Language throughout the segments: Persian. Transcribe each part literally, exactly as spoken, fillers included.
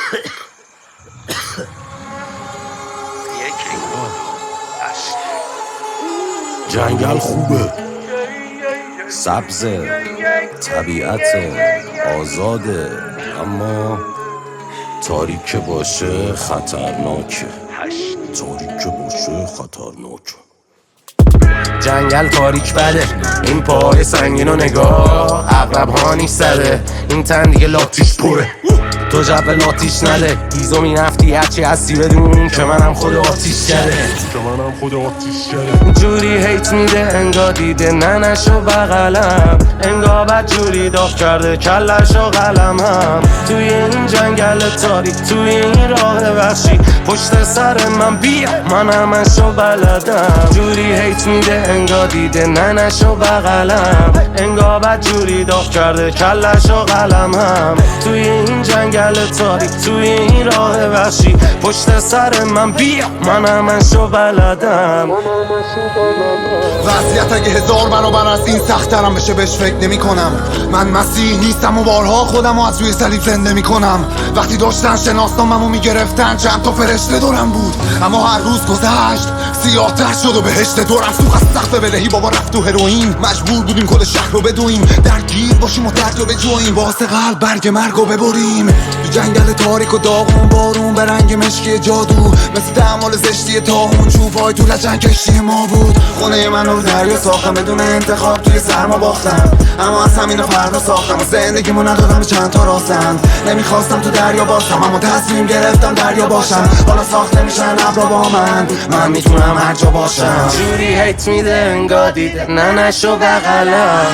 جنگل خوبه، سبز، طبیعت آزاده، اما تاریک باشه خطرناکه. تاریک باشه خطرناکه. جنگل تاریک بده، این پای سنگین و نگاه عقرب ها نیست زده، این تن دیگه لاتیش پره، تو جب لاتیش نده. ایزو می نفتی هرچی هستی بدون که منم خود آتیش کرده، که منم خود آتیش کرده. جوری هیت میده انگا دیده ننشو بغلم، انگا بد جوری داغ کرده کلشو قلمم. توی این جنگل تاریک، توی این راه وحشی، پشت سر من بیا من همشو بلدم. جوری هیت میده انگا دیده ننشو بغلم، انگا بد جوری داغ کرده کلشو قلمم. توی این جنگل تاریک، توی این راه وحشی، پشت سر من بیا من همشو بلدم. وضعیت اگه هزار برابر از این سخت‌ترم بشه بهش فکر نمی کنم. من مسیح نیستم و بارها خودم رو از روی صلیب زنده می کنم. وقتی داشتن شناسنامه‌مو میگرفتن چند تا فرشته دورم بود، اما هر روز گذشت سیاه تر شد و بهشت دورم سوخ از سقف بلهی. بابا رفت تو هروئین، مجبور بودیم کل شهر رو بدویم، درگیر باشیم و درد رو بجویم، واسه قلب برگ مرگ رو ببریم. تو جنگل تاریک و داغون بارون به رنگ مشکی جادو، مثل تعمال زشتی تاهون چوبای تو لجن کشتی ما بود. خونه من رو دریا ساختم بدون انتخاب، توی سرما باختم، اما از همین فردا ساختم و زندگیمو ندادم به چند تا راستند. نمیخواستم تو دریا باشم اما تصمیم گرفتم دریا باشم. حالا ساخته میشن ابرا با من، من میتونم هر جا باشم. جوری هیت میده انگا دیده ننشو بغلم،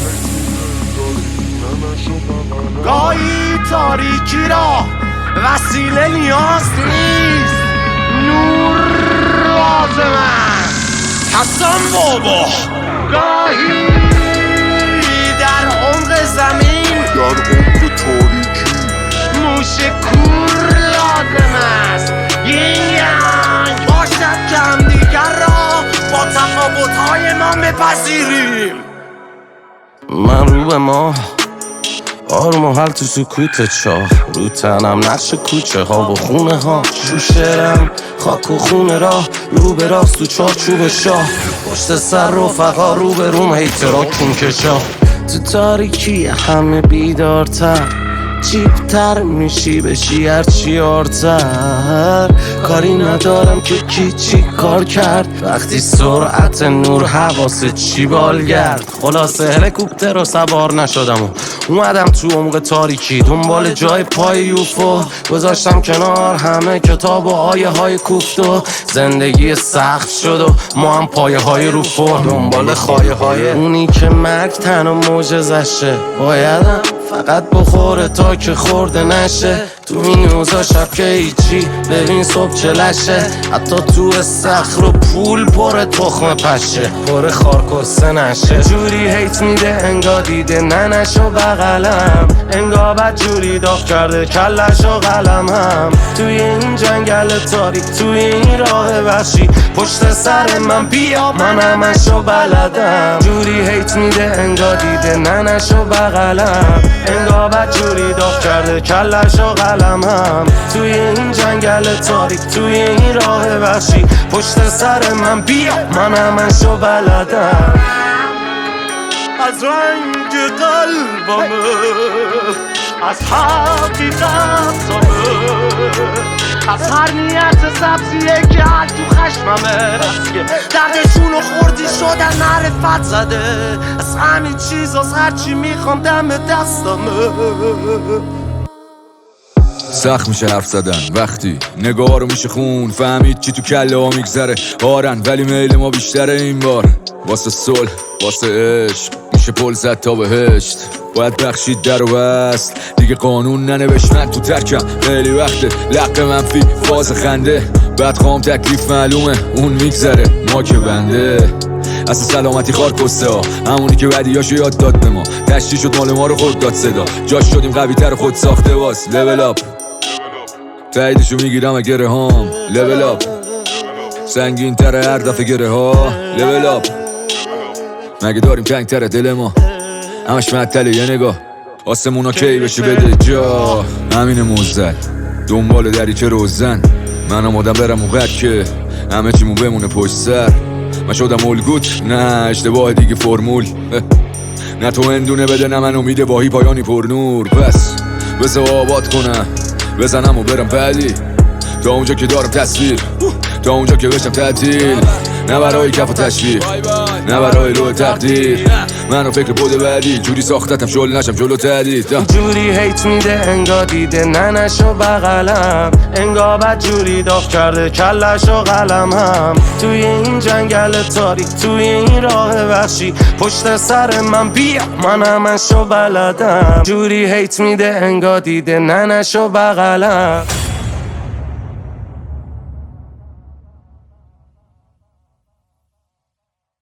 گاهی تاریکی را وسیله نیاز نیست، نور لازم است. حسن بابا گاهی در عمق زمین، در عمق تاریکی، موش کور لازم است. این ینگ باشد که همدیگر را با تفاوت‌های ما بپذیریم. من رو به ما آروم و حل تو سکوت چاه، رو تنم نقش کوچه ها و خونه ها، شوشرم خاک و خونه راه، رو به راست تو چارچوب شاه، پشت سر رفقا رو به روم هیترا کون کشا. تو تاریکی همه بیدارتر، چیپتر میشی بشی هرچی آرتر. کاری ندارم که کی چی کار کرد، وقتی سرعت نور حواست چی بال گرد. خلاصه هلیکوپتر رو سوار نشدم و اومدم تو عمق تاریکی، دنبال جای پای یوفو گذاشتم کنار همه کتاب و آیه های کوفت و زندگی سخت شد و ما هم پایه های رو فرم، دنبال خایه های اونی که مرگ تنها معجزشه. بایدم فقط بخوره تا که خورده نشه، تو این اوضاع شب که هیچی ببین صبح چلشه. حتی تو استخر و پول پر تخم پشه، پر خارکسته نشه. جوری هیت میده انگا دیده ننشو بغلم، انگا بد جوری داغ کرده کلشو قلمم. توی این جنگل تاریک، توی این راه وحشی، پشت سر من بیا من همشو بلدم. جوری هیت میده انگا دیده ننشو بغلم، انگا بد جوری داغ کرده کلشو قلمم. توی این جنگل تاریک، توی این راه وحشی، پشت سر من بیا من همشو بلدم. از رنگ قلبمه، از حقیقتمه، از هر نیت سبزیه که هر تو خشممه، که دردشونو خوردی شدن معرفت زده. از همین چیز از هرچی میخوام دم دستمه. سخت میشه حرف زدن وقتی نگاه رو میشه خون، فهمید چی تو کله ها میگذره. آرن ولی میل ما بیشتره این بار، واسه صلح واسه عشق میشه پل زد تا بهشت. باید بخشید در و بست دیگه قانون ننوشت، من تو ترکم خیلی وقته لق منفی فاز خنده. بعد خوام تکلیف معلومه اون میگذره ما که بنده. اصلا سلامتی خار کسته ها، همونی که بدیاشو یاد داد به ما، تشتی شد مال ما رو خود داد صدا. جاش شدیم قوی تر خود ساخته واس لول اپ، تاییدشو میگیرم گره هام لول اپ، سنگین تره هر دفعه گره ها لول اپ. مگه داریم تنگ تره دل ما، همش معطله یه نگاه، آسمونا کی بشه بده جا. همین موزد دنبال دری که روزن من آمادم برم اون که همه چیمون بمونه پشت سر. من شدم الگوت نه اشتباه دیگه فرمول نه تو اندونه بده نه من امید باهی پایانی پر نور. پس بذار آباد کنم بزنم و برم بعدی تا اونجا که دارم تصویر تا اونجا که بشم تعطیل نه برای کف و تشویق نه برای روح تقدیر منو فکر بوده بعدی جوری ساختتم شل نشم جلو تهدید جوری هیت میده انگا دیده ننشو بغلم انگا بد جوری داغ کرده کلشو قلم هم توی این جنگل تاریک توی این راه وحشی پشت سر من بیا من همشو بلدم جوری هیت میده انگا دیده ننشو بغلم